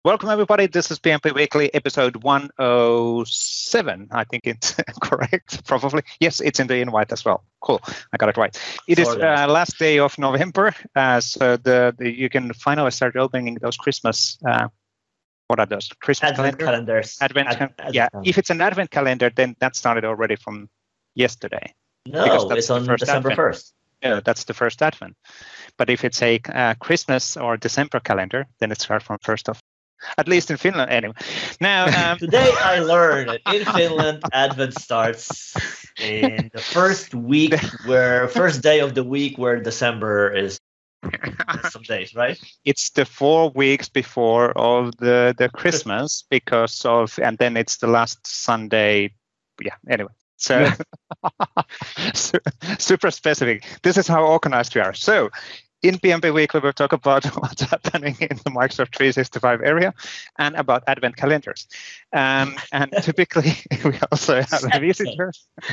Welcome, everybody. This is PMP Weekly, episode 107. I think it's correct, probably. Yes, it's in the invite as well. Cool. I got it right. It is last day of November, so you can finally start opening those Christmas. What are those? Christmas calendars. Advent. If it's an Advent calendar, then that started already from yesterday. No, it's on December 1st. Yeah, that's the first Advent. But if it's a Christmas or December calendar, then it starts from 1st of. At least in Finland, anyway. Now, today I learned that in Finland, Advent starts in the first day of the week where December is some days, right? It's the 4 weeks before of the Christmas and then it's the last Sunday. Yeah, anyway. So super specific. This is how organized we are. So in PMP Weekly, we'll talk about what's happening in the Microsoft 365 area and about Advent calendars. And typically, we also have a visitor.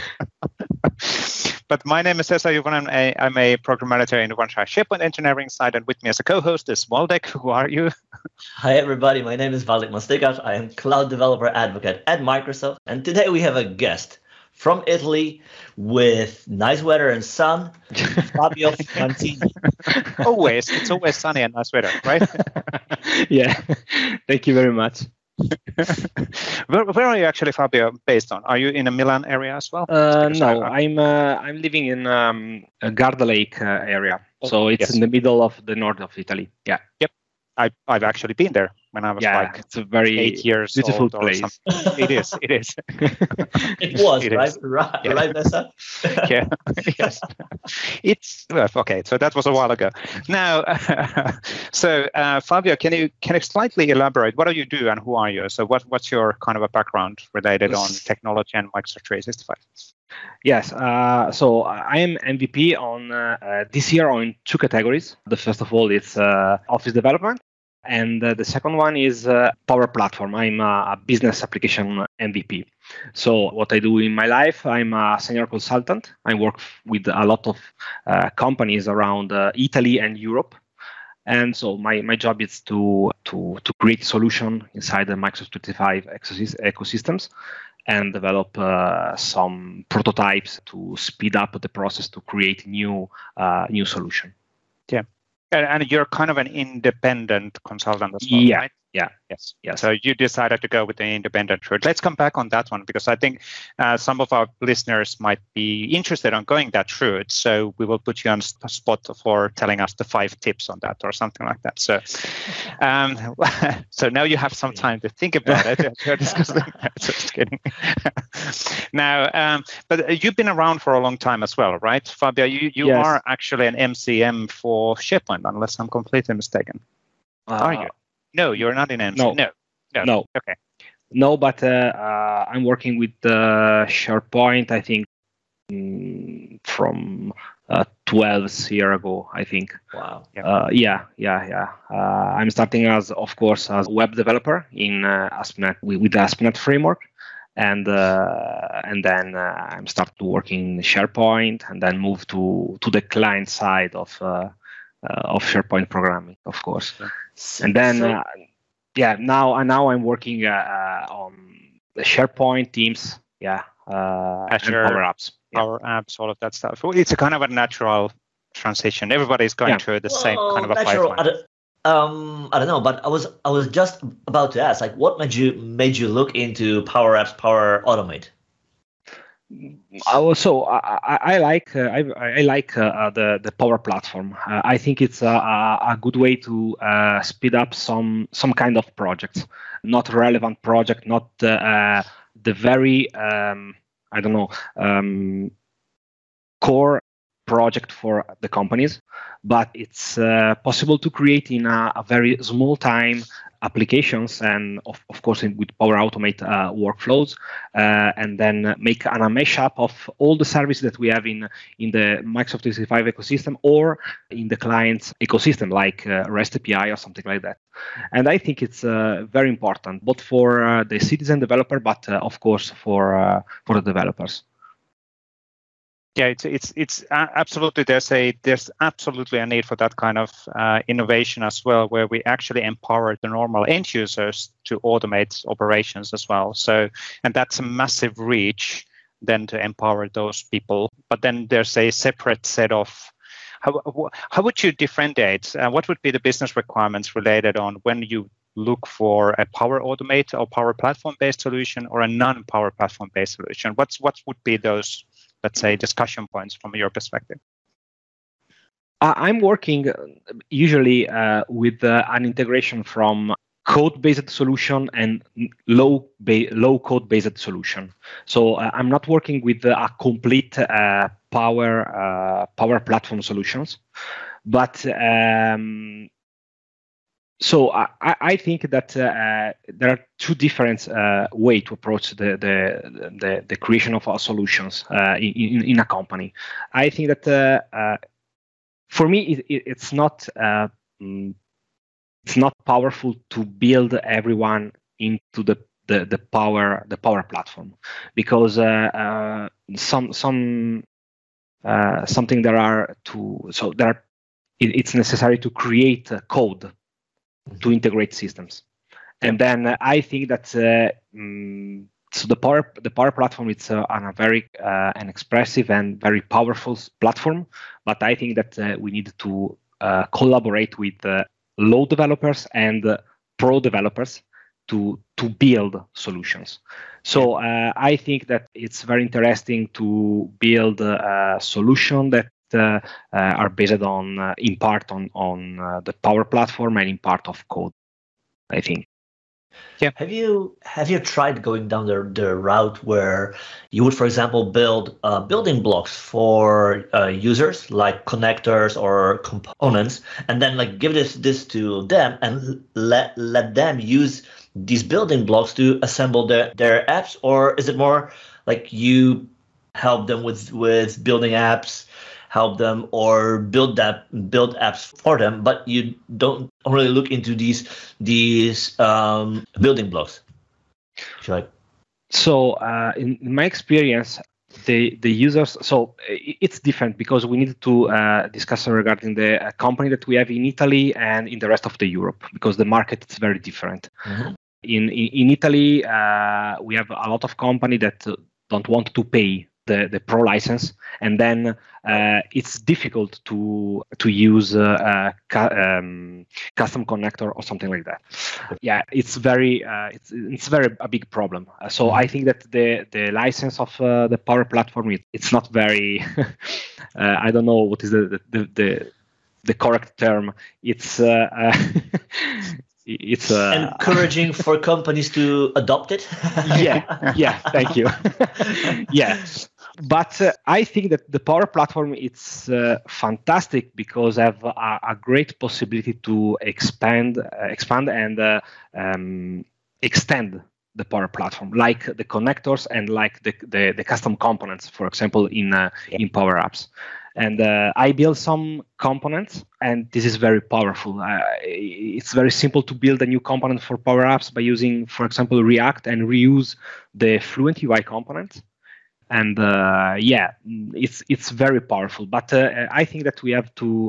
But my name is Esa Juvonen. I'm a program manager in the OneDrive SharePoint engineering side, and with me as a co-host is Waldek. Who are you? Hi, everybody. My name is Waldek Mastikas. I am cloud developer advocate at Microsoft, and today we have a guest from Italy with nice weather and sun, Fabio Fantini. It's always sunny and nice weather, right? Yeah, thank you very much. Where are you actually, Fabio, based on? Are you in the Milan area as well? No, I'm living in Garda Lake area, so it's in the middle of the north of Italy. Yeah. Yep. I've actually been there when I was it's a very 8 years beautiful old place. It is. It was, right, Nessa? Yeah. Yes. It's okay. So that was a while ago. Now, Fabio, can you slightly elaborate? What do you do and who are you? So what's your kind of a background related on technology and Microsoft 365? Yes, so I am MVP on this year on 2 categories. The first of all is Office development, and the second one is Power Platform. I'm a business application MVP. So what I do in my life, I'm a senior consultant. I work with a lot of companies around Italy and Europe. And so my job is to create a solution inside the Microsoft 365 ecosystems and develop some prototypes to speed up the process to create new solution. Yeah, and you're kind of an independent consultant as well, right? Yeah. Yes. So you decided to go with the independent route. Let's come back on that one because I think some of our listeners might be interested on going that route. So we will put you on the spot for telling us the 5 tips on that or something like that. So, so now you have some time to think about it. You're discussing. Just kidding. Now, but you've been around for a long time as well, right, Fabio? You are actually an MCM for SharePoint, unless I'm completely mistaken. Are you? No, you're not in MC. No. Okay. No, but I'm working with SharePoint, I think, from 12 years ago, I think. Wow. I'm starting as web developer in ASP.NET with the ASP.NET framework. And then I'm started working in SharePoint and then move to the client side of SharePoint programming, of course. And then, now I'm working on the SharePoint Teams, Azure, and Power Apps. Power Apps, all of that stuff. It's a kind of a natural transition. Everybody's going through the same kind of a pipeline. I don't know, but I was just about to ask, like, what made you look into Power Apps, Power Automate? I like the Power Platform. I think it's a good way to speed up some kind of projects, not relevant project, not the very core project for the companies, but it's possible to create in a very small time applications and of course with Power Automate workflows, and then make a mashup of all the services that we have in the Microsoft 365 ecosystem or in the client's ecosystem like REST API or something like that. And I think it's very important both for the citizen developer, but of course for the developers. Yeah, it's absolutely there's absolutely a need for that kind of innovation as well, where we actually empower the normal end users to automate operations as well. So, and that's a massive reach then to empower those people. But then there's a separate set of how would you differentiate? What would be the business requirements related on when you look for a Power Automate or Power Platform based solution or a non-Power Platform based solution? What would be those, let's say, discussion points from your perspective? I'm working usually with an integration from code-based solution and low code-based solution. So I'm not working with a complete power platform solutions, but so I think that there are two different ways to approach the creation of our solutions in a company. I think that for me it's not powerful to build everyone into the power platform, because something there are two. So it's necessary to create code to integrate systems, and then I think that so the power platform it's a very an expressive and very powerful platform, but I think that we need to collaborate with low developers and pro developers to build solutions. So I think that it's very interesting to build a solution that are based on in part on the Power Platform and in part of code, I think. Yeah. Have you tried going down the route where you would, for example, build building blocks for users like connectors or components, and then like give this to them and let them use these building blocks to assemble their apps? Or is it more like you help them with building apps, help them or build apps for them, but you don't really look into these building blocks? So in my experience, the users, so it's different because we need to discuss regarding the company that we have in Italy and in the rest of the Europe, because the market is very different. Mm-hmm. In Italy, we have a lot of company that don't want to pay the pro license, and then it's difficult to use custom connector or something like that. Yeah, it's very a big problem. So I think that the license of the Power Platform it's not very I don't know what is the correct term. It's it's encouraging for companies to adopt it. yeah, thank you. Yeah, but I think that the Power Platform it's fantastic because I have a great possibility to expand and extend the Power Platform, like the connectors and like the custom components, for example, in Power Apps. And I build some components, and this is very powerful. It's very simple to build a new component for Power Apps by using, for example, React and reuse the Fluent UI component. And it's very powerful. But I think that we have to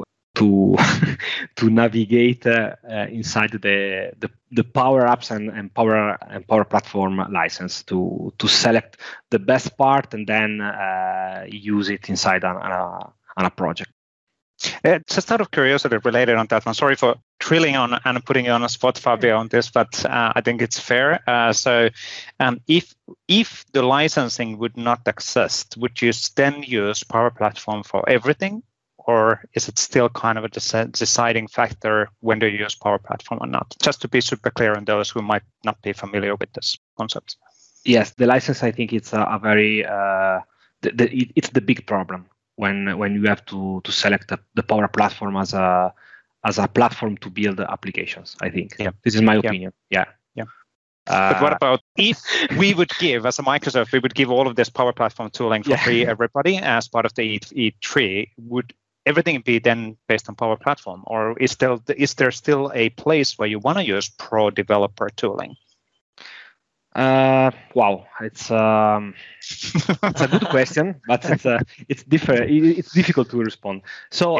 navigate inside the Power Apps and Power Platform license to select the best part and then use it inside on a project. Just out of curiosity, related on that one, sorry for drilling on and putting you on a spot, Fabio, on this, but I think it's fair. So if the licensing would not exist, would you then use Power Platform for everything? Or is it still kind of a deciding factor when to use Power Platform or not? Just to be super clear on those who might not be familiar with this concept. Yes, the license, I think it's a very it's the big problem when you have to select the Power Platform as a platform to build applications. I think this is my opinion. Yeah. But what about if we would give, as a Microsoft, we would give all of this Power Platform tooling for free, everybody, as part of the E3, would everything be then based on Power Platform, or is there still a place where you want to use pro developer tooling? Wow, it's a good question, but it's different. It's difficult to respond. So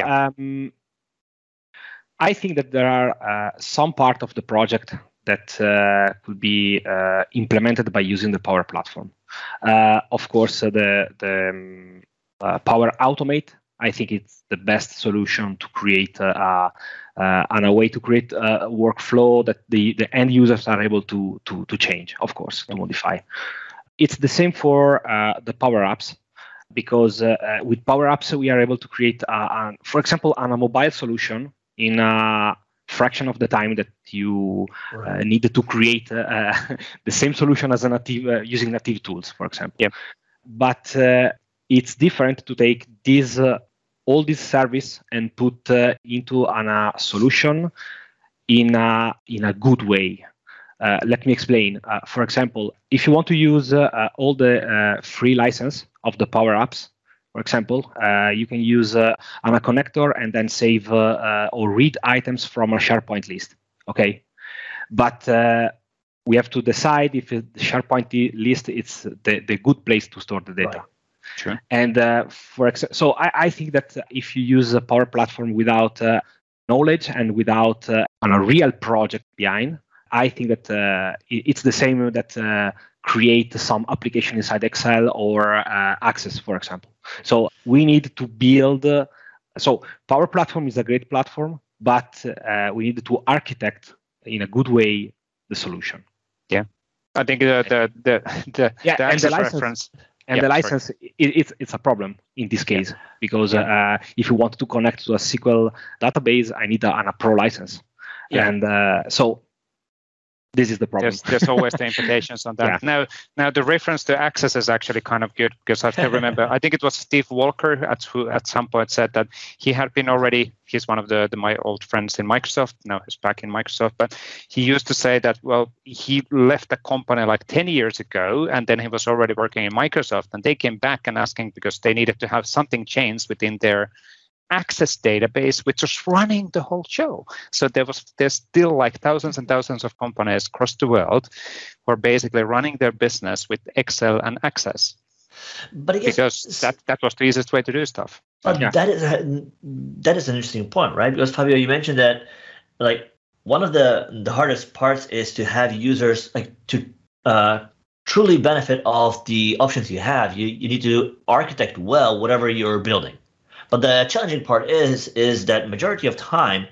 I think that there are some part of the project that could be implemented by using the Power Platform. Of course, the Power Automate, I think it's the best solution to create a way to create a workflow that the end users are able to change, of course, to modify. It's the same for the Power Apps, because with Power Apps, we are able to create, for example, on a mobile solution in a fraction of the time that you needed to create the same solution as a native using native tools, for example. Yep. But it's different to take this all this service and put into a solution in a good way. Let me explain. For example, if you want to use all the free license of the Power Apps, for example, you can use a connector and then save or read items from a SharePoint list. Okay, but we have to decide if the SharePoint list is the good place to store the data. Right. Sure. And so I think that if you use a Power Platform without knowledge and without a real project behind, I think that it's the same that create some application inside Excel or Access, for example. So we need to build. So Power Platform is a great platform, but we need to architect in a good way the solution. Yeah, I think the Access reference. And the license, it's a problem in this case, because if you want to connect to a SQL database, I need a Pro license. Yeah. And so this is the problem. There's always the implications on that. Yeah. Now the reference to Access is actually kind of good, because I still remember, I think it was Steve Walker who at some point said that he had been already, he's one of my old friends in Microsoft, now he's back in Microsoft, but he used to say that, well, he left the company like 10 years ago, and then he was already working in Microsoft, and they came back and asking because they needed to have something changed within their Access database, which was running the whole show. So there's still like thousands and thousands of companies across the world who are basically running their business with Excel and Access. But I guess because that was the easiest way to do stuff. But that is an interesting point, right? Because Fabio, you mentioned that like one of the hardest parts is to have users like to truly benefit of the options you have. You need to architect well whatever you're building. But the challenging part is that majority of time,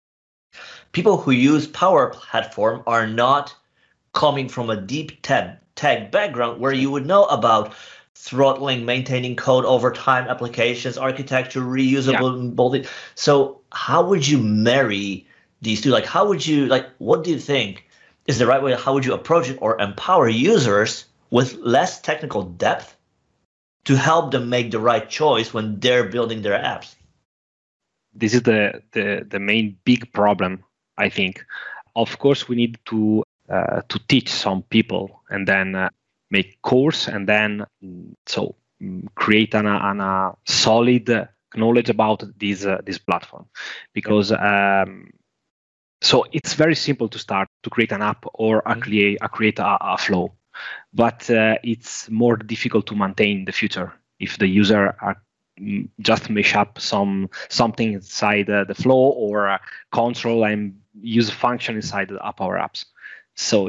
people who use Power Platform are not coming from a deep tag background where you would know about throttling, maintaining code over time, applications, architecture, reusable. So how would you marry these two? Like, what do you think is the right way? How would you approach it or empower users with less technical depth to help them make the right choice when they're building their apps? This is the main big problem, I think. Of course, we need to teach some people and then make course and then create a solid knowledge about this platform, because so it's very simple to start to create an app or create a flow. But it's more difficult to maintain in the future if the user just mesh up something inside the flow or control and use function inside the Power Apps. So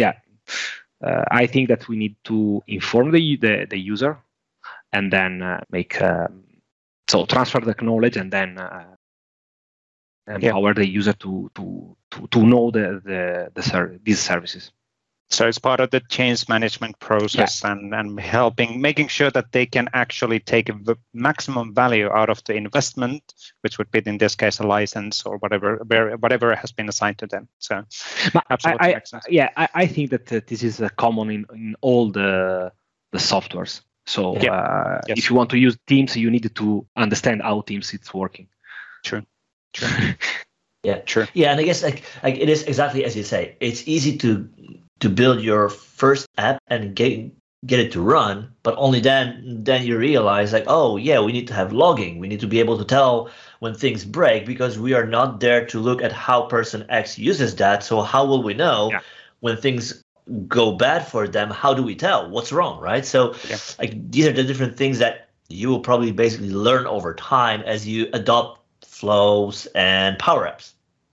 I think that we need to inform the user and then transfer the knowledge and then empower the user to know these services. So it's part of the change management process and making sure that they can actually take the maximum value out of the investment, which would be in this case a license or whatever has been assigned to them. So absolutely makes sense. I think that this is common in all the softwares. So if you want to use Teams, you need to understand how Teams is working. True. Yeah, true. Yeah, and I guess like it is exactly as you say. It's easy to build your first app and get it to run, but only then you realize like, oh yeah, we need to have logging. We need to be able to tell when things break, because we are not there to look at how person X uses that. So how will we know when things go bad for them, how do we tell what's wrong, right? So like these are the different things that you will probably basically learn over time as you adopt flows and power apps.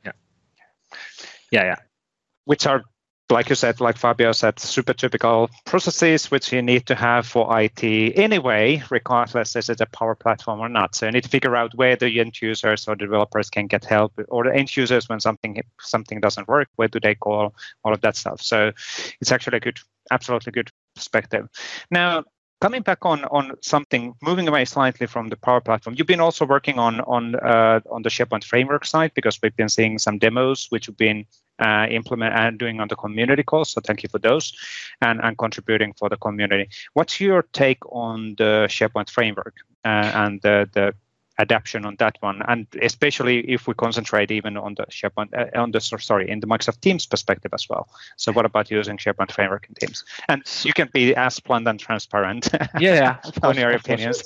Yeah. Which are, like you said, like Fabio said, super typical processes which you need to have for IT anyway, regardless is it a Power Platform or not. So you need to figure out where the end users or developers can get help, or the end users when something doesn't work, where do they call, all of that stuff. So it's actually a good, absolutely good perspective. Now, coming back on something, moving away slightly from the Power Platform, you've been also working on the SharePoint framework side, because we've been seeing some demos which you've been implement and doing on the community calls. So thank you for those and contributing for the community. What's your take on the SharePoint framework and the adaptation on that one, and especially if we concentrate even on the SharePoint in the Microsoft Teams perspective as well. So what about using SharePoint framework in Teams? And you can be as blunt and transparent on your opinions.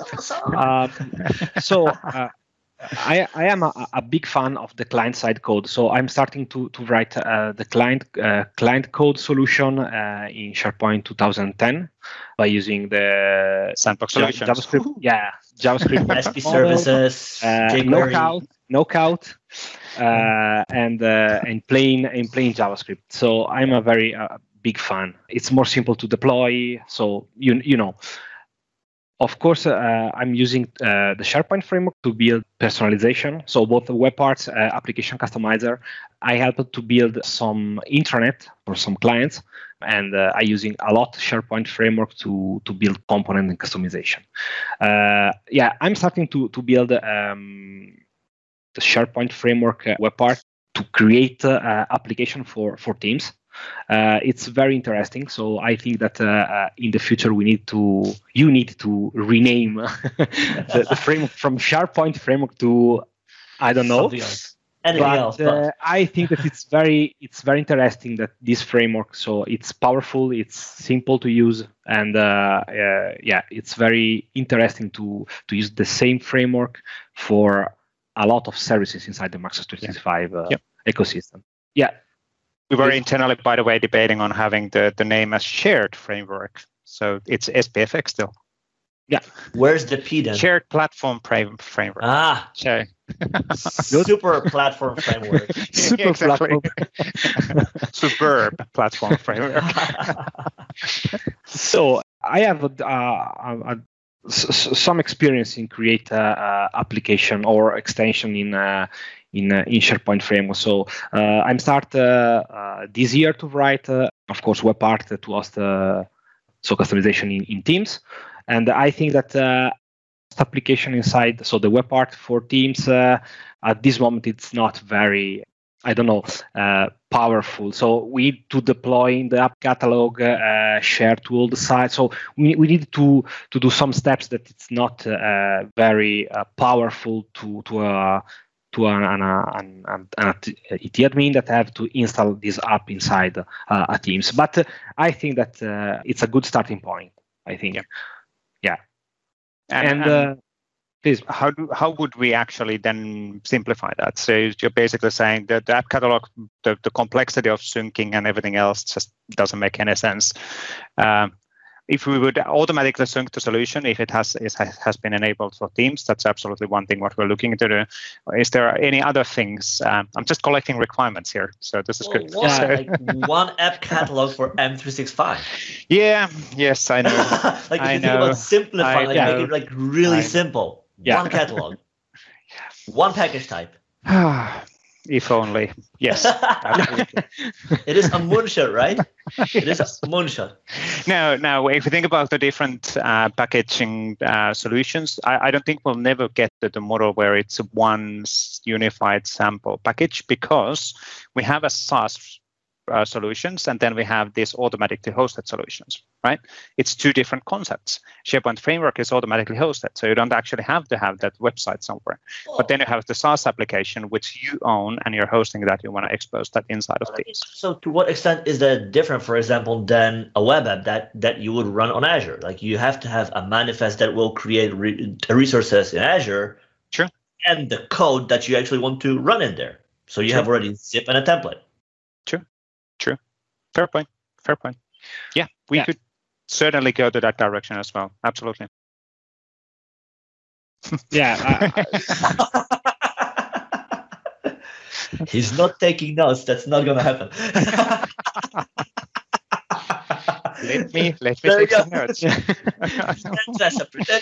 I am a big fan of the client-side code, so I'm starting to write the client code solution in SharePoint 2010 by using the Sandbox solutions. JavaScript. Yeah, JavaScript. SP services, Knockout, and plain JavaScript. So I'm a very big fan. It's more simple to deploy. So you know. Of course, I'm using the SharePoint framework to build personalization. So both the web parts, application customizer. I helped to build some intranet for some clients, and I'm using a lot SharePoint framework to build component and customization. I'm starting to build the SharePoint framework web part to create application for Teams. It's very interesting. So I think that in the future you need to rename the framework from SharePoint framework to, I don't know, anything else. But I think that it's very interesting that this framework. So it's powerful, it's simple to use, and it's very interesting to use the same framework for a lot of services inside the Microsoft 365 ecosystem. Yeah. We were internally, by the way, debating on having the name as shared framework. So it's SPFX still. Yeah. Where's the P then? Shared platform framework. Super platform framework. Super platform. Superb platform framework. So I have some experience in create application or extension in SharePoint framework. So I'm start this year to write, of course, web part to host customization in Teams. And I think that application inside, so the web part for Teams, at this moment, it's not very, powerful. So we need to deploy in the app catalog, share to all the sites. So we need to do some steps that it's not very powerful to an IT admin that have to install this app inside a Teams. But I think that it's a good starting point, I think. Yeah. And please. How would we actually then simplify that? So you're basically saying that the app catalog, the complexity of syncing and everything else just doesn't make any sense. If we would automatically sync the solution, if it has been enabled for Teams, that's absolutely one thing what we're looking to do. Is there any other things? I'm just collecting requirements here, so this is good. Like one app catalog for M365. Yeah. Yes, I know. Like if you think about simplifying, make it like really simple. Yeah. One catalog. One package type. If only. Yes. It is a moonshot, right? It is a moonshot. Now, if you think about the different packaging solutions, I don't think we'll never get to the model where it's one unified sample package, because we have a SaaS solutions, and then we have these automatically hosted solutions, right? It's two different concepts. SharePoint framework is automatically hosted, so you don't actually have to have that website somewhere. But then you have the SaaS application, which you own, and you're hosting that. You want to expose that inside of Teams. So to what extent is that different, for example, than a web app that you would run on Azure? Like you have to have a manifest that will create resources in Azure, True, and the code that you actually want to run in there. So you have already zip and a template. True. Fair point. Fair point. Yeah, we could certainly go to that direction as well. Absolutely. Yeah. He's not taking notes. That's not going to happen. Let me There take you some go. notes. Sasha, pretend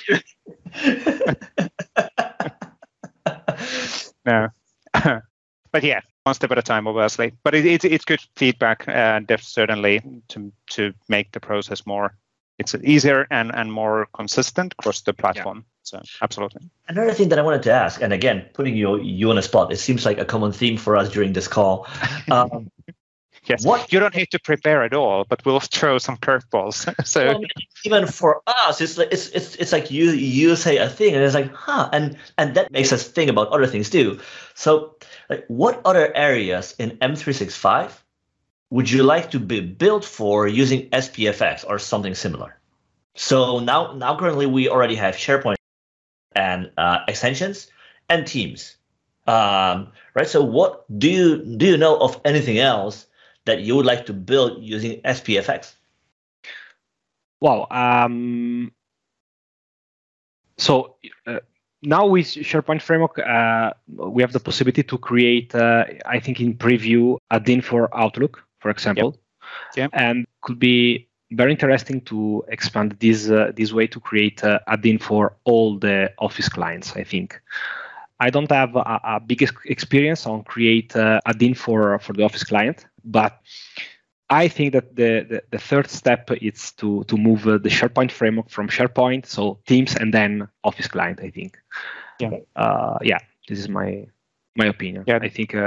No. But yeah, one step at a time, obviously. But it's good feedback, certainly to make the process more. It's easier and more consistent across the platform. Yeah. So absolutely. Another thing that I wanted to ask, and again, putting you on a spot, it seems like a common theme for us during this call. Yes, you don't need to prepare at all, but we'll throw some curveballs. So well, even for us, it's like you say a thing, and it's like, and that makes us think about other things too. So, like, what other areas in M365 would you like to be built for using SPFX or something similar? So now currently we already have SharePoint and extensions and Teams, right? So what do you know of anything else that you would like to build using SPFX? Well, so now with SharePoint Framework, we have the possibility to create, I think in preview, a DIN for Outlook, for example. Yep. And could be very interesting to expand this way to create a DIN for all the Office clients, I think. I don't have a big experience on create a DIN for the Office client, but I think that the third step is to move the SharePoint framework from SharePoint, so Teams, and then Office client, I think. Yeah. This is my opinion. Yeah. I think.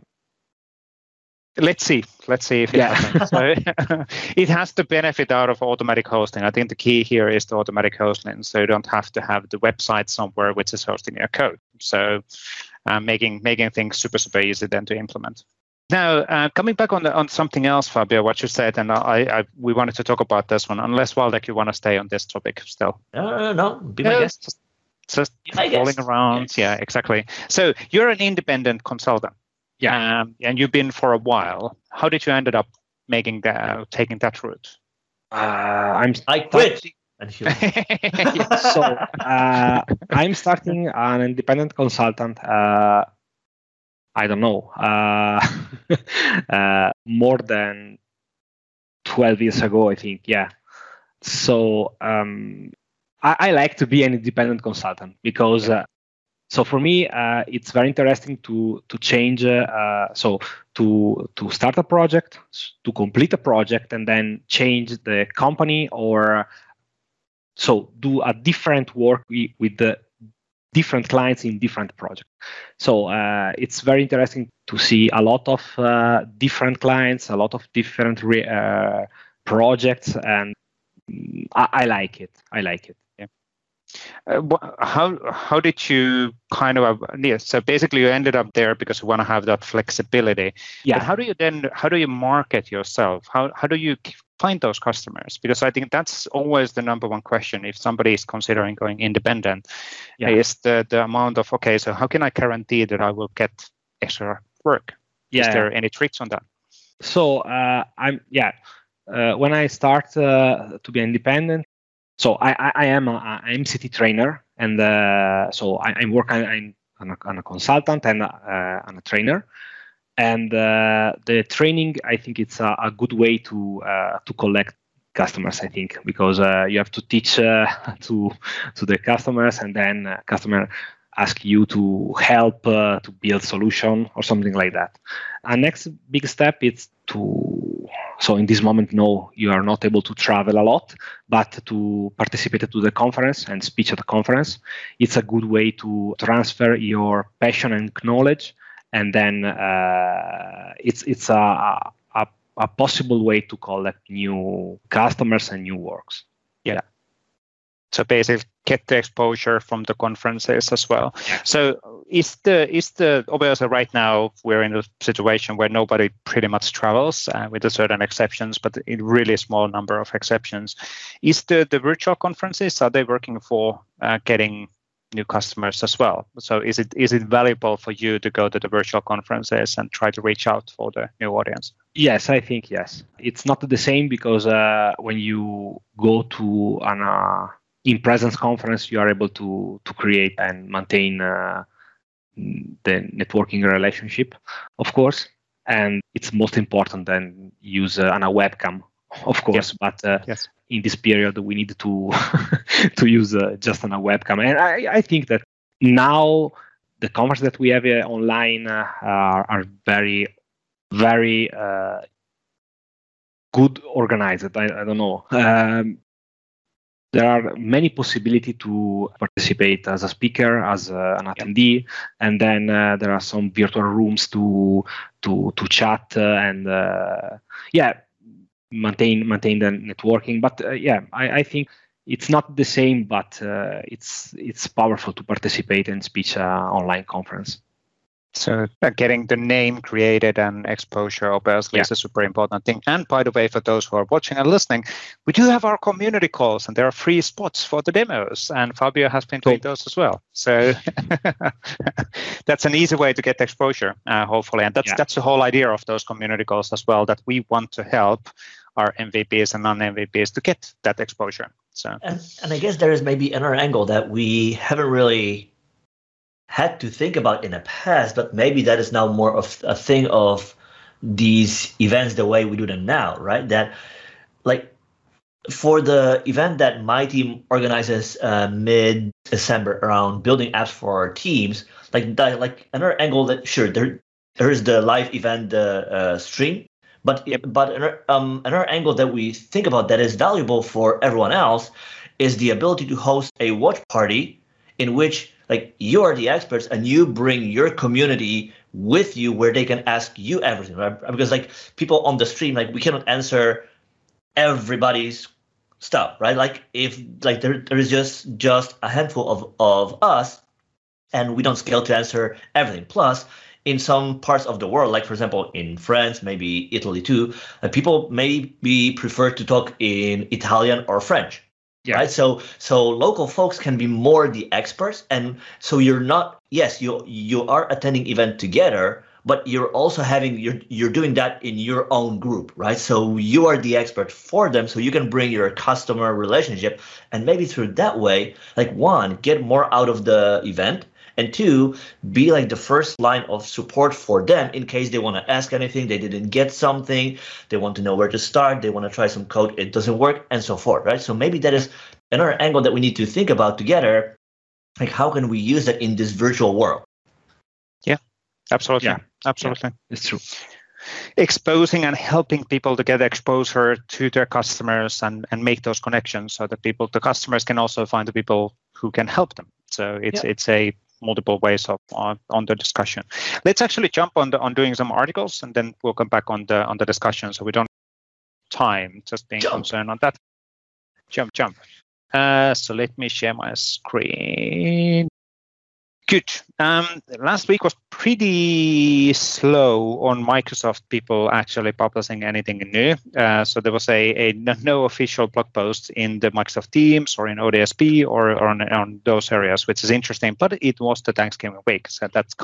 Let's see if it happens. So it has the benefit out of automatic hosting. I think the key here is the automatic hosting, so you don't have to have the website somewhere which is hosting your code. So making things super easy then to implement. Now, coming back on something else, Fabio, what you said, and we wanted to talk about this one, unless, Waldek, you want to stay on this topic still. No, be my guest. Just falling around. Yes. Yeah, exactly. So you're an independent consultant. Yeah. And you've been for a while. How did you ended up taking that route? I quit. So I'm starting an independent consultant. I don't know, more than 12 years ago, I think. Yeah. So I like to be an independent consultant because. So for me, it's very interesting to change. So to start a project, to complete a project, and then change the company, or so do a different work with the different clients in different projects. So it's very interesting to see a lot of different clients, a lot of different projects, and I like it. Yeah. How did you kind of so basically you ended up there because you want to have that flexibility. Yeah. But how do you market yourself? How do you find those customers? Because I think that's always the number one question if somebody is considering going independent. Yeah. Is the amount of so how can I guarantee that I will get extra work? Yeah. Is there any tricks on that? So when I start to be independent. So I am an MCT trainer, and so I'm working. I'm a consultant and I'm a trainer, and the training, I think it's a good way to collect customers. I think because you have to teach to the customers, and then customer ask you to help to build solution or something like that. Our next big step is so in this moment, no, you are not able to travel a lot, but to participate to the conference and speak at the conference, it's a good way to transfer your passion and knowledge, and then it's a possible way to collect new customers and new works. Yeah. So basically get the exposure from the conferences as well. Yeah. So is the obviously right now we're in a situation where nobody pretty much travels with a certain exceptions, but a really small number of exceptions. Is the virtual conferences, are they working for getting new customers as well. So is it valuable for you to go to the virtual conferences and try to reach out for the new audience? Yes, I think yes. It's not the same because when you go to an in-presence conference, you are able to create and maintain the networking relationship, of course. And it's most important than use a webcam, of course. Yes. But yes. In this period, we need to to use just a webcam. And I think that now the conferences that we have online are very, very good organized. I don't know. There are many possibilities to participate as a speaker, as an attendee, and then there are some virtual rooms to chat and maintain the networking. But I think it's not the same, but it's powerful to participate in speech online conference. So getting the name created and exposure obviously is a super important thing. And by the way, for those who are watching and listening, we do have our community calls and there are free spots for the demos. And Fabio has been doing those as well. So that's an easy way to get exposure, hopefully. And that's the whole idea of those community calls as well, that we want to help our MVPs and non-MVPs to get that exposure. So and I guess there is maybe another angle that we haven't really had to think about in the past, but maybe that is now more of a thing of these events the way we do them now, right? That like for the event that my team organizes mid-December around building apps for our teams, like another angle that sure there is the live event, the stream, but another angle that we think about that is valuable for everyone else is the ability to host a watch party in which like you are the experts and you bring your community with you where they can ask you everything, right? Because like people on the stream, like we cannot answer everybody's stuff, right? Like if like there is just a handful of us and we don't scale to answer everything. Plus in some parts of the world, like for example, in France, maybe Italy too, people may be preferred to talk in Italian or French. Yeah. Right. So local folks can be more the experts. And so you're not, yes, you are attending event together, but you're also you're doing that in your own group, right? So you are the expert for them. So you can bring your customer relationship and maybe through that way, like one, get more out of the event. And two, be like the first line of support for them in case they want to ask anything, they didn't get something, they want to know where to start, they want to try some code, it doesn't work, and so forth, right? So maybe that is another angle that we need to think about together. Like, how can we use that in this virtual world? Yeah, absolutely. Yeah, absolutely. Yeah, it's true. Exposing and helping people to get exposure to their customers and make those connections so that the customers can also find the people who can help them. So it's a multiple ways of on the discussion. Let's actually jump on doing some articles and then we'll come back on the discussion. So we don't have time just being concerned on that. Jump. So let me share my screen. Good. Last week was pretty slow on Microsoft people actually publishing anything new. So there was no official blog post in the Microsoft Teams or in ODSP or on those areas, which is interesting. But it was the Thanksgiving week, so that's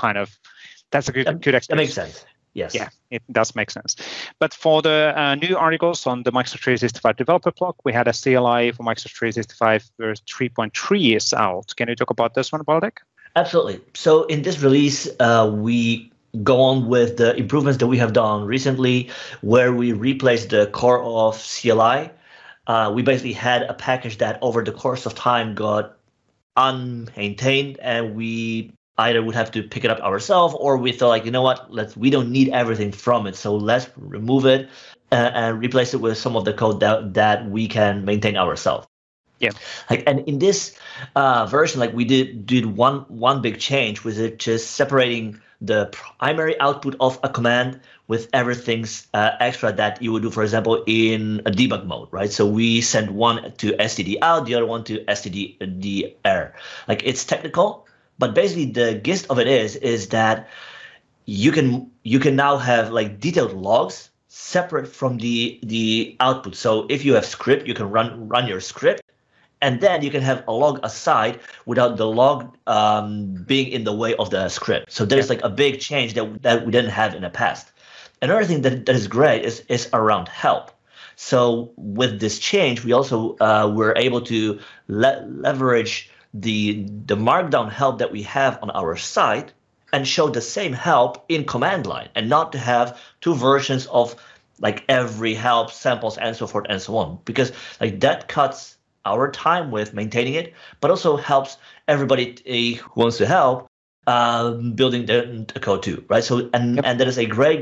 a good experience. That makes sense. Yes. Yeah, it does make sense. But for the new articles on the Microsoft 365 developer blog, we had a CLI for Microsoft 365 version 3.3 is out. Can you talk about this one, Waldek? Absolutely. So in this release, we go on with the improvements that we have done recently, where we replaced the core of CLI. We basically had a package that over the course of time got unmaintained, and we either would have to pick it up ourselves, or we thought, like, you know what, we don't need everything from it, so let's remove it and replace it with some of the code that we can maintain ourselves. Yeah. And in this version, we did one big change, which is just separating the primary output of a command with everything extra that you would do, for example, in a debug mode, right? So we send one to std out, the other one to std error. It's technical, but basically the gist of it is that you can now have detailed logs separate from the output. So if you have script, you can run your script. And then you can have a log aside without the log being in the way of the script. So there's like a big change that we didn't have in the past. Another thing that is great is around help. So with this change, we also were able to leverage the Markdown help that we have on our site and show the same help in command line, and not to have two versions of like every help, samples, and so forth and so on, because like that cuts our time with maintaining it, but also helps everybody who wants to help building the code too, right? So and that is a great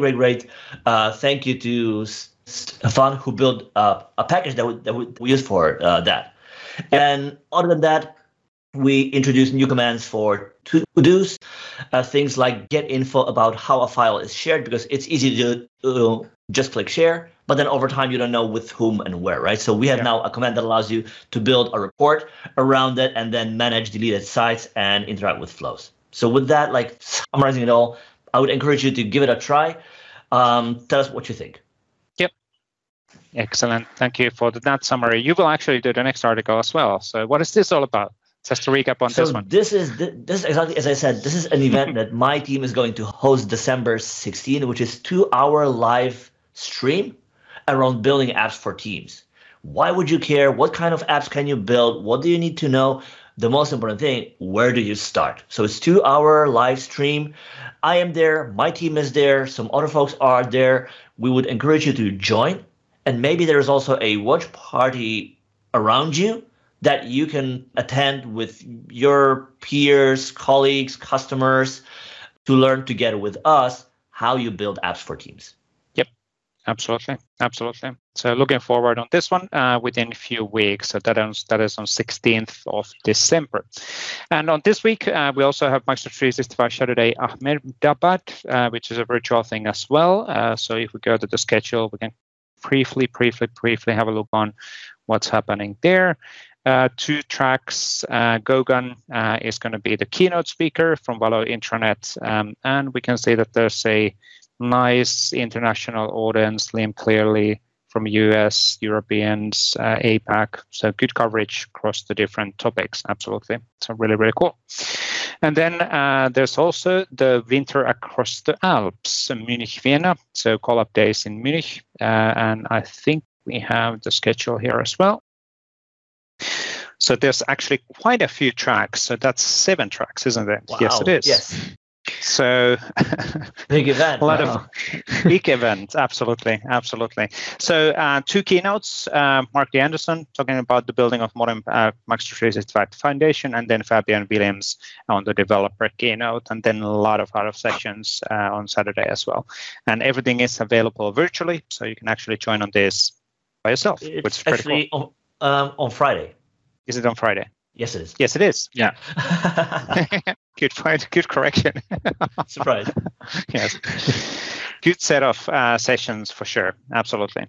thank you to Stefan, who built a package that we use for that. And other than that, we introduced new commands for to-dos, things like get info about how a file is shared, because it's easy to just click share, but then over time you don't know with whom and where, right? So we have now a command that allows you to build a report around it and then manage deleted sites and interact with flows. So with that, like summarizing it all, I would encourage you to give it a try. Tell us what you think. Yep. Excellent. Thank you for that summary. You will actually do the next article as well. So what is this all about? Just to recap on this one. This is exactly as I said. This is an event that my team is going to host December 16, which is 2-hour live stream around building apps for teams. Why would you care? What kind of apps can you build? What do you need to know? The most important thing, where do you start? So it's 2-hour live stream. I am there. My team is there. Some other folks are there. We would encourage you to join. And maybe there is also a watch party around you that you can attend with your peers, colleagues, customers to learn together with us how you build apps for teams. Yep, absolutely. So looking forward on this one within a few weeks. So that is on 16th of December. And on this week, we also have Microsoft 365 Shadow Day Ahmedabad, which is a virtual thing as well. So if we go to the schedule, we can briefly have a look on what's happening there. 2 tracks. Gogan is going to be the keynote speaker from Valo Intranet, and we can see that there's a nice international audience, Liam Clearly from US, Europeans, APAC. So good coverage across the different topics. Absolutely. So really cool. And then there's also the Winter Across the Alps, Munich, Vienna. So call-up days in Munich, and I think we have the schedule here as well. So there's actually quite a few tracks. So that's 7 tracks, isn't it? Wow. Yes, it is. Yes. So big event. A lot of big events. Absolutely. So 2 keynotes. Mark D. Anderson talking about the building of modern Microsoft 365 Foundation, and then Fabian Williams on the developer keynote, and then a lot of sessions on Saturday as well. And everything is available virtually, so you can actually join on this by yourself. It's actually cool. On Friday. Is it on Friday? Yes, it is. Yes, it is. Yeah. Good point. Good correction. Surprise. Yes. Good set of sessions for sure. Absolutely.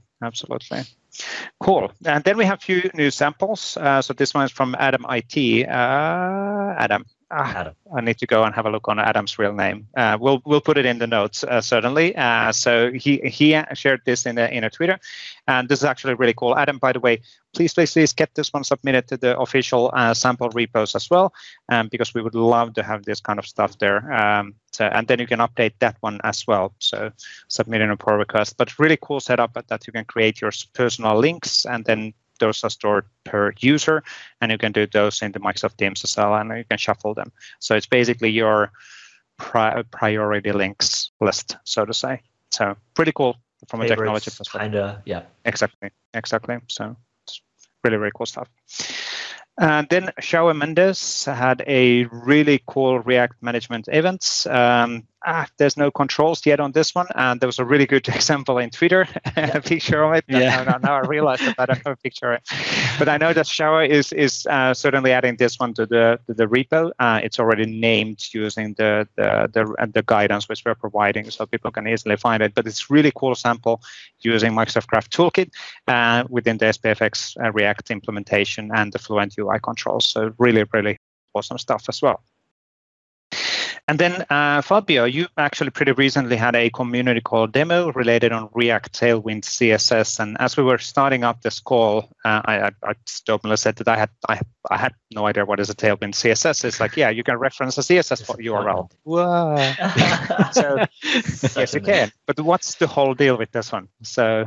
Cool. And then we have a few new samples. So this one is from Adam IT. Adam. Adam. I need to go and have a look on Adam's real name. We'll put it in the notes certainly. So he shared this in a Twitter, and this is actually really cool. Adam, by the way, please get this one submitted to the official sample repos as well, because we would love to have this kind of stuff there. And then you can update that one as well. So submit in a pull request. But really cool setup that you can create your personal links, and then those are stored per user, and you can do those in the Microsoft Teams as well, and you can shuffle them. So it's basically your priority links list, so to say. So pretty cool from a technology perspective. Yeah. Exactly. So it's really cool stuff. And then Xiao Mendes had a really cool React management event. There's no controls yet on this one, and there was a really good example in Twitter, a picture of it. Yeah. Now I realized that I don't have a picture of it. But I know that Xiao is certainly adding this one to the repo. It's already named using the guidance which we're providing, so people can easily find it. But it's really cool sample using Microsoft Graph Toolkit within the SPFX React implementation and the Fluent UI controls. So really awesome stuff as well. And then, Fabio, you actually pretty recently had a community call demo related on React Tailwind CSS. And as we were starting up this call, I just openly said that I had no idea what is a Tailwind CSS. It's like, yeah, you can reference a CSS URL. Wow. So yes, you can. But what's the whole deal with this one? So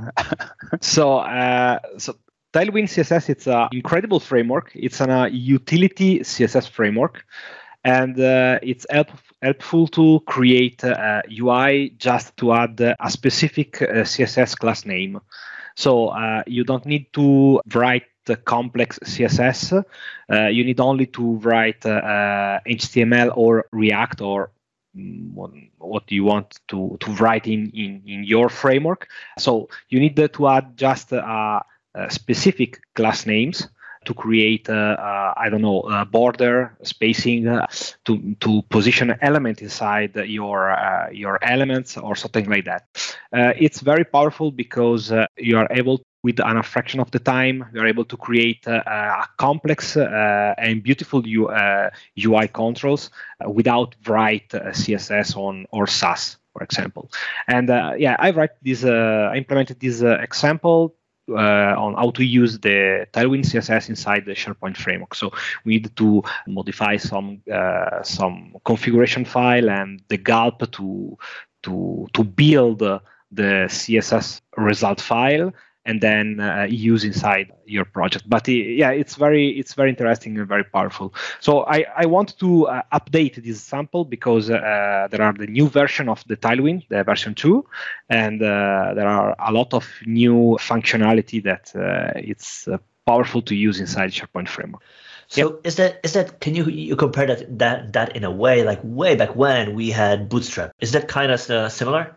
Tailwind CSS, it's an incredible framework. It's a utility CSS framework. And it's helpful to create UI just to add a specific CSS class name. So you don't need to write the complex CSS. You need only to write HTML or React or what you want to write in your framework. So you need to add just specific class names to create, border spacing to position an element inside your elements or something like that. It's very powerful because you are able, with a fraction of the time, you are able to create a complex and beautiful UI controls without write CSS or Sass, for example. And I implemented this example on how to use the Tailwind CSS inside the SharePoint framework. So we need to modify some configuration file and the gulp to build the CSS result file and then use inside your project. But it's very interesting and very powerful. So I want to update this sample because there are the new version of the Tailwind, the version 2, and there are a lot of new functionality that it's powerful to use inside SharePoint framework. So is that can you compare that in a way, like way back when we had Bootstrap? Is that kind of similar?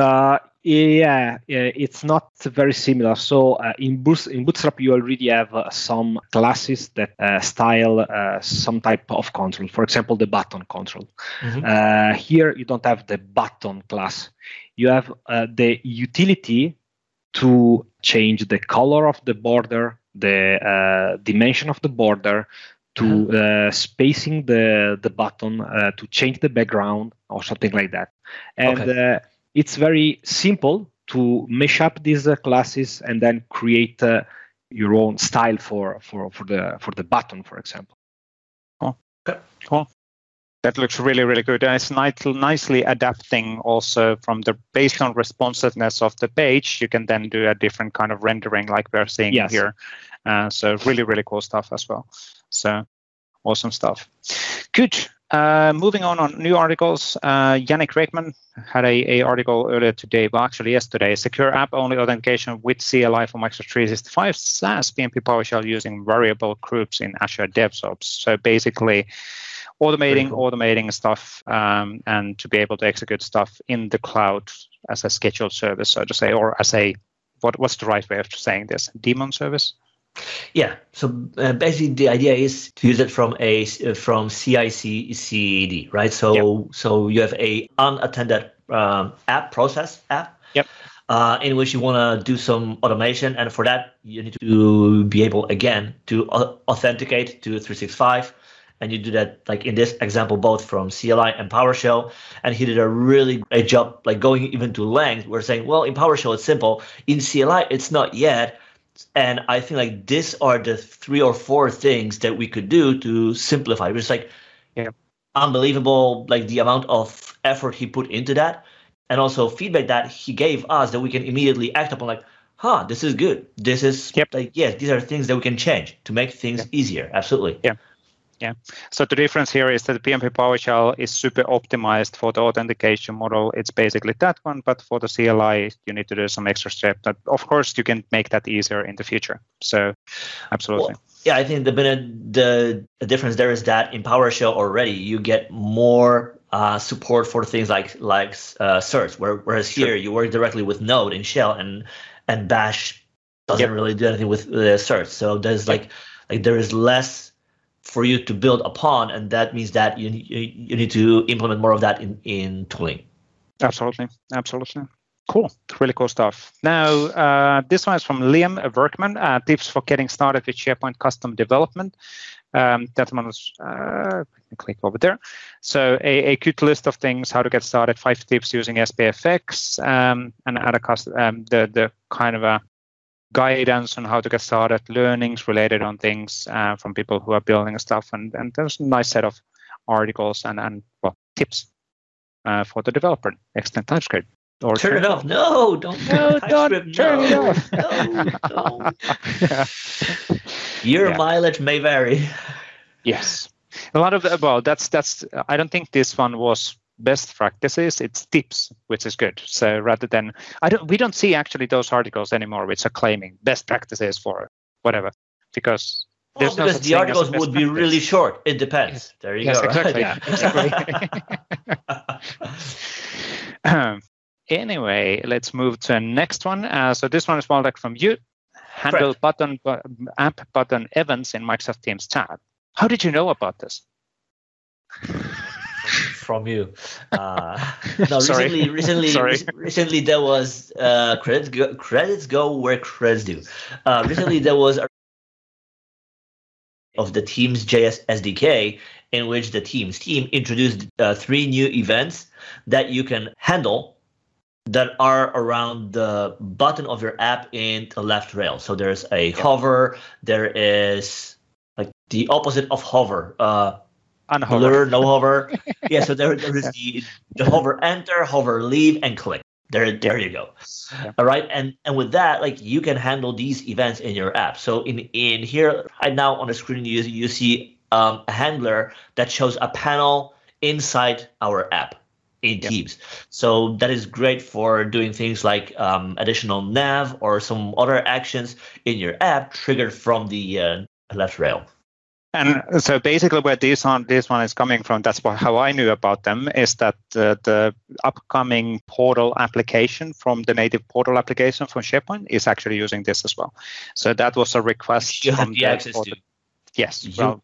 It's not very similar. So in Bootstrap, you already have some classes that style some type of control. For example, the button control. Mm-hmm. Here, you don't have the button class. You have the utility to change the color of the border, the dimension of the border, to spacing the button, to change the background or something like that. And it's very simple to mesh up these classes and then create your own style for the button, for example. Cool. That looks really, really good. And it's nicely adapting also based on responsiveness of the page. You can then do a different kind of rendering like we're seeing here. So really, really cool stuff as well. So awesome stuff. Good. Moving on new articles, Yannick Reitman had a article earlier today, well, actually yesterday, secure app-only authentication with CLI for Microsoft 365 SaaS PnP PowerShell using variable groups in Azure DevOps. So basically automating stuff and to be able to execute stuff in the cloud as a scheduled service, so to say, or as a, what's the right way of saying this, daemon service? Yeah. So basically, the idea is to use it from CI/CD, right? So you have a unattended process app. Yep. In which you want to do some automation, and for that you need to be able again to authenticate to 365. And you do that, like in this example, both from CLI and PowerShell. And he did a really great job, like going even to length. We're saying, well, in PowerShell it's simple. In CLI it's not yet. And I think like these are the 3 or 4 things that we could do to simplify. It was like unbelievable, like the amount of effort he put into that, and also feedback that he gave us that we can immediately act upon. Like, this is good. This is like, yes, these are things that we can change to make things easier. Absolutely. Yeah. So the difference here is that the PnP PowerShell is super optimized for the authentication model. It's basically that one, but for the CLI, you need to do some extra step. But of course, you can make that easier in the future. So, absolutely. Well, I think the difference there is that in PowerShell already you get more support for things like search, whereas here you work directly with Node and Shell, and Bash doesn't really do anything with search. So there's like there is less for you to build upon, and that means that you need to implement more of that in tooling. Absolutely. Cool. Really cool stuff. Now, this one is from Liam Workman, tips for getting started with SharePoint custom development. That one was click over there. So a good list of things, how to get started, 5 tips using SPFX, and other the kind of a guidance on how to get started, learnings related on things from people who are building stuff, and there's a nice set of articles and tips for the developer. Extend TypeScript. Or turn it off. No, don't turn it off. No. Your mileage may vary. Yes, a lot of that's. I don't think this one was best practices. It's tips, which is good. So rather than we don't see actually those articles anymore, which are claiming best practices for whatever, because. Because the articles would be really short. It depends. Yes. There you go. Exactly. Yeah. Exactly. Anyway, let's move to the next one. So this one is more like from you. Handle app button events in Microsoft Teams tab. How did you know about this? From you. No, recently there was credits go where credits do. Recently there was of the Teams JS SDK, in which the Teams team introduced 3 new events that you can handle that are around the button of your app in the left rail. So there's a hover, there is like the opposite of hover, unhover. Blur, no hover. Yeah, so there is the hover enter, hover leave, and click. There you go. Yeah. All right, and with that, like you can handle these events in your app. So in here right now on the screen, you see a handler that shows a panel inside our app in Teams. So that is great for doing things like additional nav or some other actions in your app triggered from the left rail. And so basically where this one is coming from, that's how I knew about them, is that the upcoming portal application from the native portal application from SharePoint is actually using this as well. So that was a request. You have the access to. Yes. Well,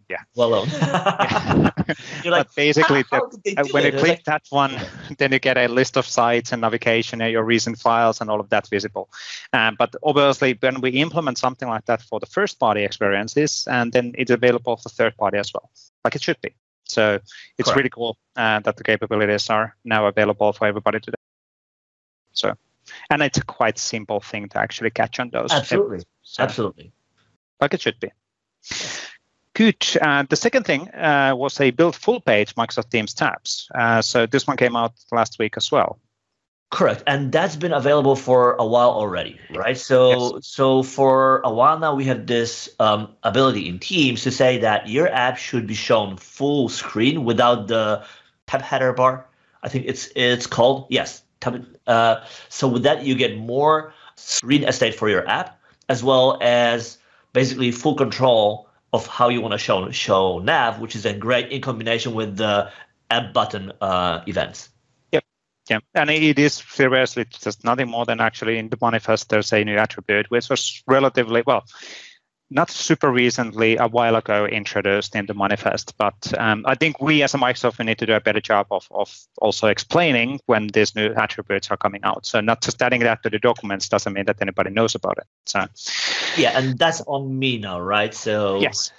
yeah. You're like, but basically, when you click that one, then you get a list of sites and navigation and your recent files and all of that visible. But obviously, when we implement something like that for the first-party experiences, and then it's available for third-party as well, like it should be. So it's Correct. really cool that the capabilities are now available for everybody today. So, and it's a quite simple thing to actually catch on those. Absolutely. Like it should be. Good. The second thing was a build full page Microsoft Teams tabs. So this one came out last week as well. Correct. And that's been available for a while already, right? So for a while now, we have this ability in Teams to say that your app should be shown full screen without the tab header bar. I think it's called. Yes. So with that, you get more screen estate for your app, as well as basically full control of how you want to show nav, which is then great in combination with the app button events. Yeah, and it is seriously just nothing more than actually in the manifest there's a new attribute, which was relatively, not super recently, a while ago introduced in the manifest, but I think we as a Microsoft, we need to do a better job of also explaining when these new attributes are coming out. So not just adding that to the documents doesn't mean that anybody knows about it. So yeah, and that's on me now, right? So yes.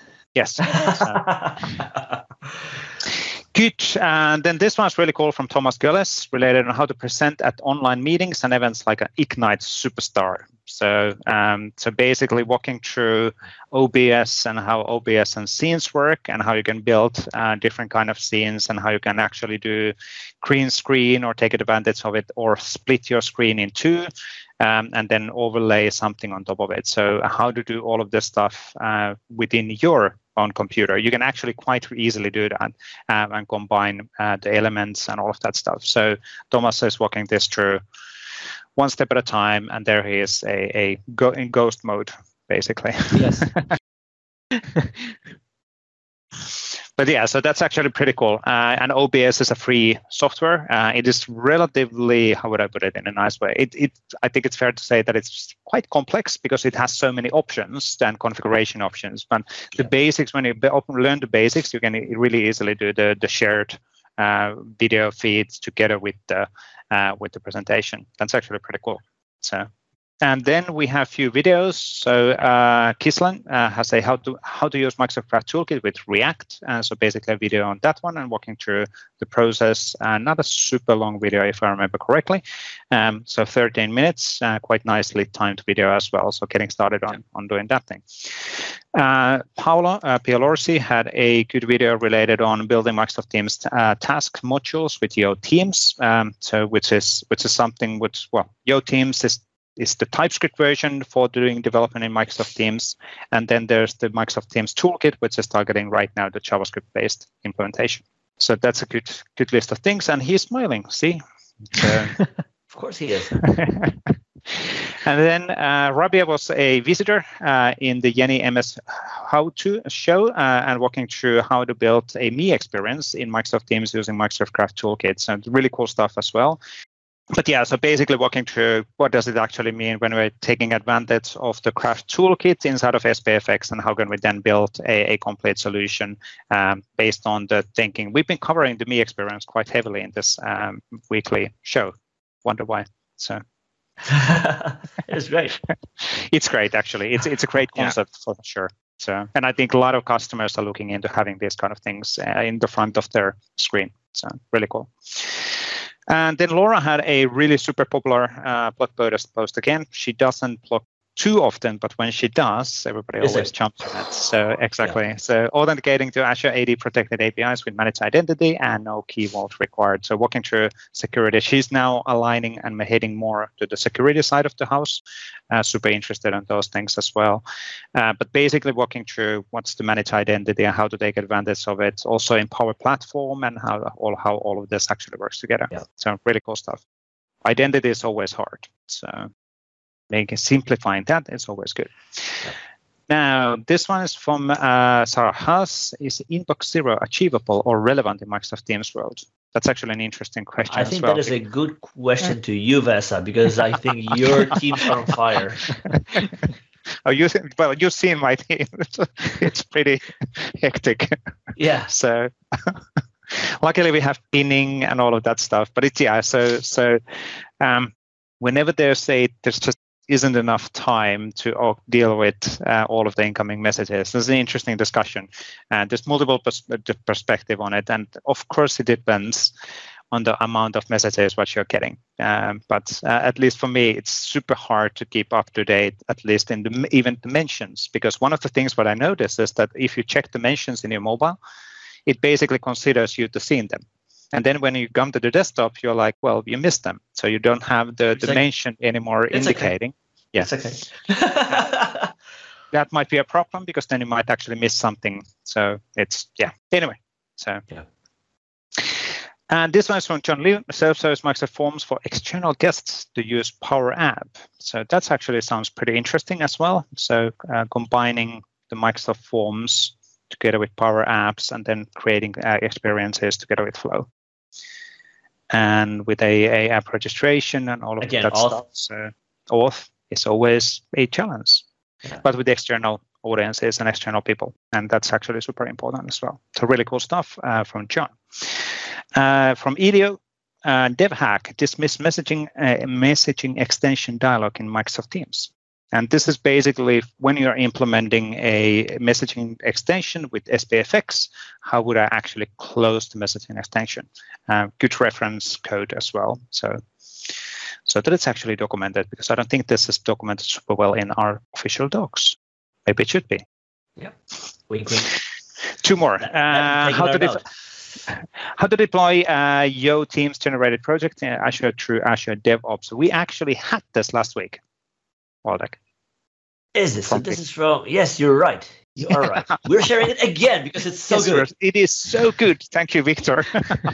Good. And then this one's really cool from Thomas Gillis, related on how to present at online meetings and events like an Ignite Superstar. So basically walking through OBS and how OBS and scenes work and how you can build different kind of scenes and how you can actually do green screen or take advantage of it or split your screen in two and then overlay something on top of it. So how to do all of this stuff within your own computer. You can actually quite easily do that and combine the elements and all of that stuff. So Thomas is walking this through one step at a time, and there he is in ghost mode, basically. Yes. But yeah, so that's actually pretty cool. And OBS is a free software. It is relatively, how would I put it in a nice way? I think it's fair to say that it's quite complex because it has so many options and configuration options. But the basics, when you learn the basics, you can really easily do the shared video feeds together with the presentation. That's actually pretty cool. So And then we have a few videos. So Kislan has a how to use Microsoft Craft Toolkit with React. So basically a video on that one and walking through the process. Not a super long video, if I remember correctly. So 13 minutes, quite nicely timed video as well. So getting started on doing that thing. Paolo Pialorsi had a good video related on building Microsoft Teams task modules with Yo Teams. So which is something which, well, Yo Teams is the TypeScript version for doing development in Microsoft Teams. And then there's the Microsoft Teams Toolkit, which is targeting right now the JavaScript-based implementation. So that's a good list of things. And he's smiling, see? So, of course he is. And then Rabia was a visitor in the Jenny MS How-To show and walking through how to build a Me experience in Microsoft Teams using Microsoft Craft Toolkit. So really cool stuff as well. But yeah, so basically walking through what does it actually mean when we're taking advantage of the Craft Toolkit inside of SPFX and how can we then build a complete solution based on the thinking. We've been covering the Me experience quite heavily in this weekly show. Wonder why. So it's great. It's great, actually. It's a great concept for sure. So, and I think a lot of customers are looking into having these kind of things in the front of their screen. So really cool. And then Laura had a really super popular blog post again. She doesn't blog too often, but when she does, everybody always jumps on it. So exactly. Yeah. So authenticating to Azure AD protected APIs with managed identity and no key vault required. So walking through security, she's now aligning and heading more to the security side of the house. Super interested in those things as well. But basically walking through what's the managed identity and how to take advantage of it. Also in Power Platform and how all of this actually works together. Yeah. So really cool stuff. Identity is always hard. So simplifying that is always good. Yeah. Now, this one is from Sarah Haas. Is Inbox Zero achievable or relevant in Microsoft Teams world? That's actually an interesting question. I think that is a good question to you, Vesa, because I think your teams are on fire. You've seen my team. It's pretty hectic. Yeah. So luckily we have pinning and all of that stuff. But so whenever there's just isn't enough time to deal with all of the incoming messages. This is an interesting discussion. There's multiple perspective on it. And of course, it depends on the amount of messages what you're getting. But at least for me, it's super hard to keep up to date, at least in the even the mentions. Because one of the things what I noticed is that if you check the mentions in your mobile, it basically considers you to seen them. And then when you come to the desktop, you're like, well, you missed them. So you don't have the mention anymore indicating. Okay. Yes. It's okay. That might be a problem because then you might actually miss something. So it's, Anyway, so. Yeah. And this one is from John Liu, self-service Microsoft Forms for external guests to use Power App. So that's actually sounds pretty interesting as well. So combining the Microsoft Forms together with Power Apps and then creating experiences together with Flow. And with a app registration and all of that stuff. So auth is always a challenge, but with external audiences and external people. And that's actually super important as well. So really cool stuff from John. From Elio, DevHack, dismiss messaging extension dialog in Microsoft Teams. And this is basically when you're implementing a messaging extension with SPFX, how would I actually close the messaging extension? Good reference code as well. So that it's actually documented, because I don't think this is documented super well in our official docs. Maybe it should be. Yeah. Wink, wink. Two more. How to deploy Yo Teams generated project in Azure through Azure DevOps. We actually had this last week. Waldek. Is this? So this is from, yes, you're right. You are right. We're sharing it again because it's so good. It is so good. Thank you, Victor.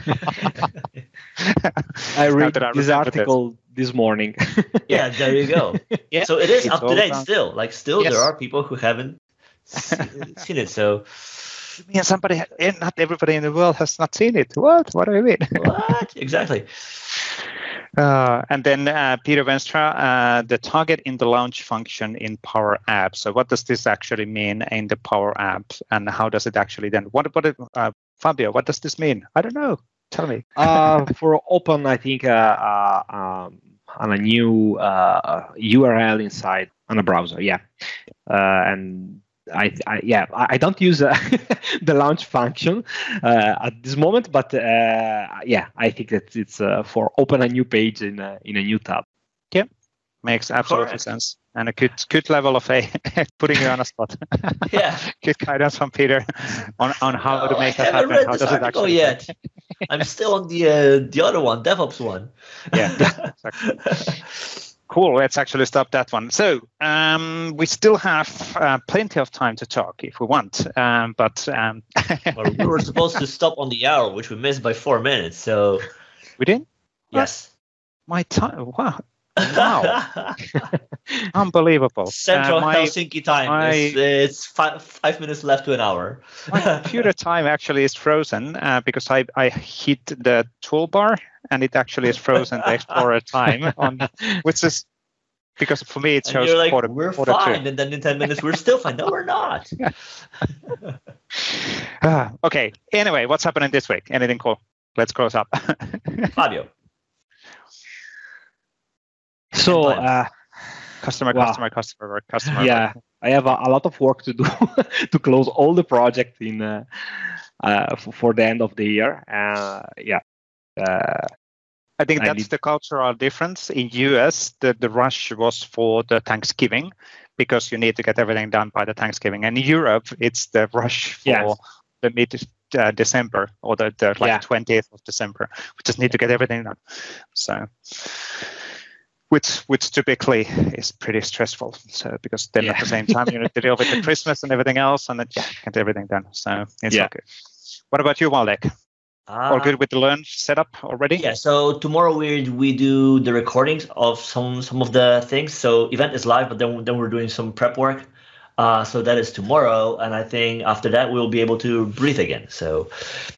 I read this article this morning. Yeah, there you go. Yeah, so it is up to date still. Like still, there are people who haven't seen it. So not everybody in the world has not seen it. What? What do you mean? What? Exactly. And then Peter Venstra, the target in the launch function in Power App. So what does this actually mean in the Power App, and how does it actually then? Fabio, what does this mean? I don't know. Tell me. For open, I think on a new URL inside on a browser. Yeah, and I don't use the launch function at this moment, but I think that it's for open a new page in a new tab. Yeah, makes absolutely sense, and a good level of putting you on a spot. Yeah, good guidance from Peter on how to make that happen. How does it actually yet? I'm still on the other one, DevOps one. Yeah, exactly. Cool. Let's actually stop that one. So we still have plenty of time to talk if we want, but well, we were supposed to stop on the hour, which we missed by 4 minutes. So we did. Yes. My time. Wow. Unbelievable. Central Helsinki time. It's 5 minutes left to an hour. My computer time actually is frozen because I hit the toolbar and it actually is frozen the Explorer time, which is because for me it shows you're like, we're fine, and then in 10 minutes we're still fine. No, we're not. Okay. Anyway, what's happening this week? Anything cool? Let's close up. Fabio. So, customer. Yeah, I have a lot of work to do to close all the projects in for the end of the year. I think that's the cultural difference. In US, the rush was for the Thanksgiving because you need to get everything done by the Thanksgiving. And in Europe, it's the rush for the mid-December or the 20th of December. We just need to get everything done. So, which typically is pretty stressful. So because then at the same time you need to deal with the Christmas and everything else, and then get everything done. So it's all good. What about you, Waldek? All good with the Learn setup already? Yeah. So tomorrow we do the recordings of some of the things. So event is live, but then we're doing some prep work. So that is tomorrow, and I think after that we'll be able to breathe again. So.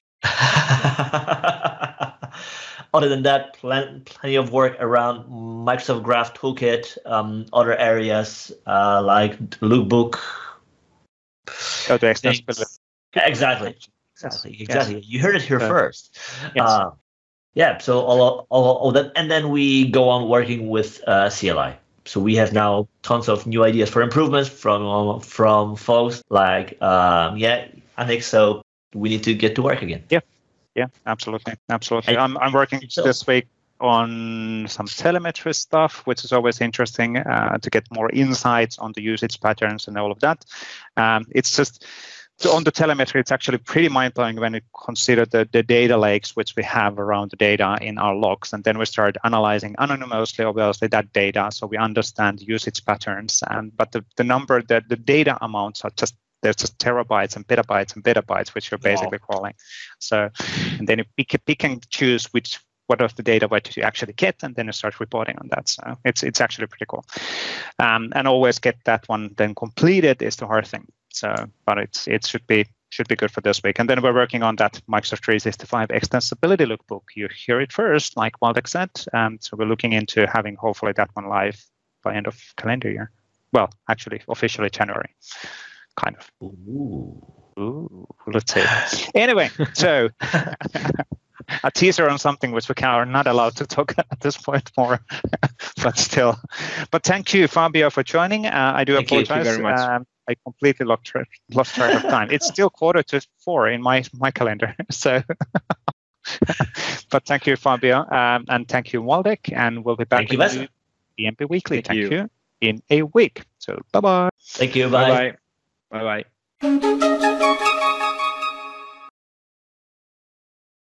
Other than that, plenty of work around Microsoft Graph Toolkit, other areas like Lookbook. Oh, the extensibility. Exactly. Yes. You heard it here first. Yes. So all that, and then we go on working with CLI. So we have now tons of new ideas for improvements from folks like Annick. So we need to get to work again. Yeah, absolutely. I'm working this week on some telemetry stuff, which is always interesting to get more insights on the usage patterns and all of that. It's just on the telemetry, it's actually pretty mind-blowing when you consider the data lakes which we have around the data in our logs, and then we start analyzing anonymously, obviously, that data, so we understand usage patterns. But the number, the data amounts are there's just terabytes and petabytes, which you're basically crawling. So, and then you pick and choose what of the data what you actually get, and then you start reporting on that. So it's actually pretty cool. And always get that one then completed is the hard thing. So, but it should be good for this week. And then we're working on that Microsoft 365 extensibility lookbook. You hear it first, like Waldek said. So we're looking into having hopefully that one live by end of calendar year. Well, actually, officially January. Kind of. Ooh, let's see. Anyway, so a teaser on something which we are not allowed to talk at this point more, but still. But thank you, Fabio, for joining. I do apologize. Thank you very much. I completely lost track of time. It's still 3:45 in my calendar. So, but thank you, Fabio, and thank you, Waldek, and we'll be back with you PnP Weekly. Thank you in a week. So, bye-bye. Thank you. Bye. Bye-bye. Bye-bye.